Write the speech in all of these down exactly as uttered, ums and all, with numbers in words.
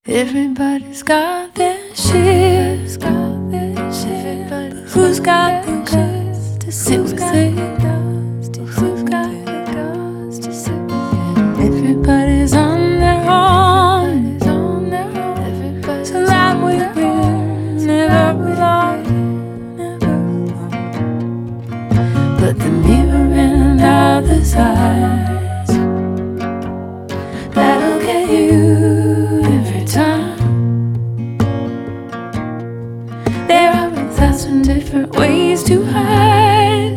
Everybody's got their shit, got their shit. But who's got the guts to sit with it? Who's got the guts to sit with it? Everybody's on their own, so that we will never belong, never belong. But the mirror in others' eyes, that'll get you every time. There are a thousand different ways to hide.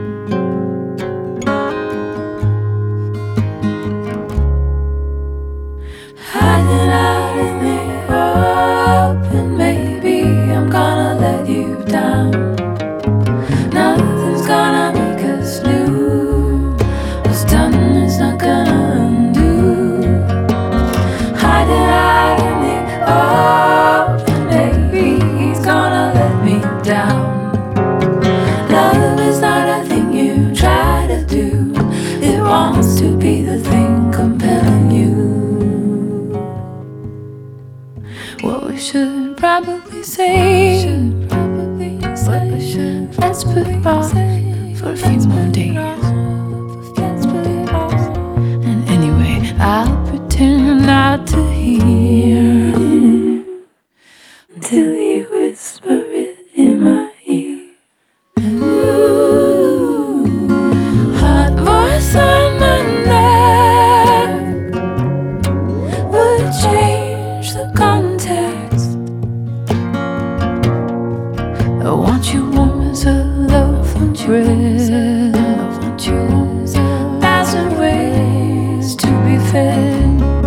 Hiding out in the open, maybe I'm gonna let you down. Nothing's gonna make us new. What's done is not gonna undo. Hiding out in the open, maybe he's gonna let me down. Love is not a thing you try to do. It wants to be the thing compelling you. What we should probably say, should probably say, what we should let's put it off for a few more days. And anyway, I'll pretend not to hear until you whisper it in my ear. Ooh, hot voice on my neck would change the context. I want you warm as a love, want you red, I want you a thousand ways to be fed.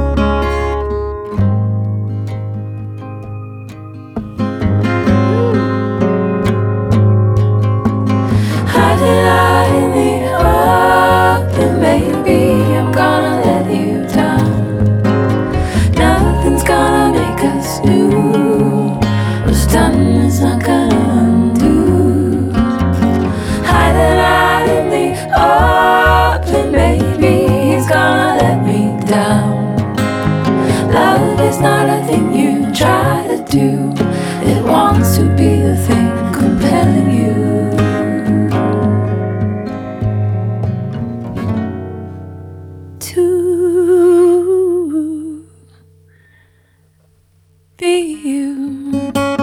Hiding out in the open, maybe I'm gonna let you down. Nothing's gonna make us new. What's done is not gonna undo. Hiding out in the open, maybe he's gonna let me down. Love is not a thing you try to do. It wants to be the thing compelling you. To be you.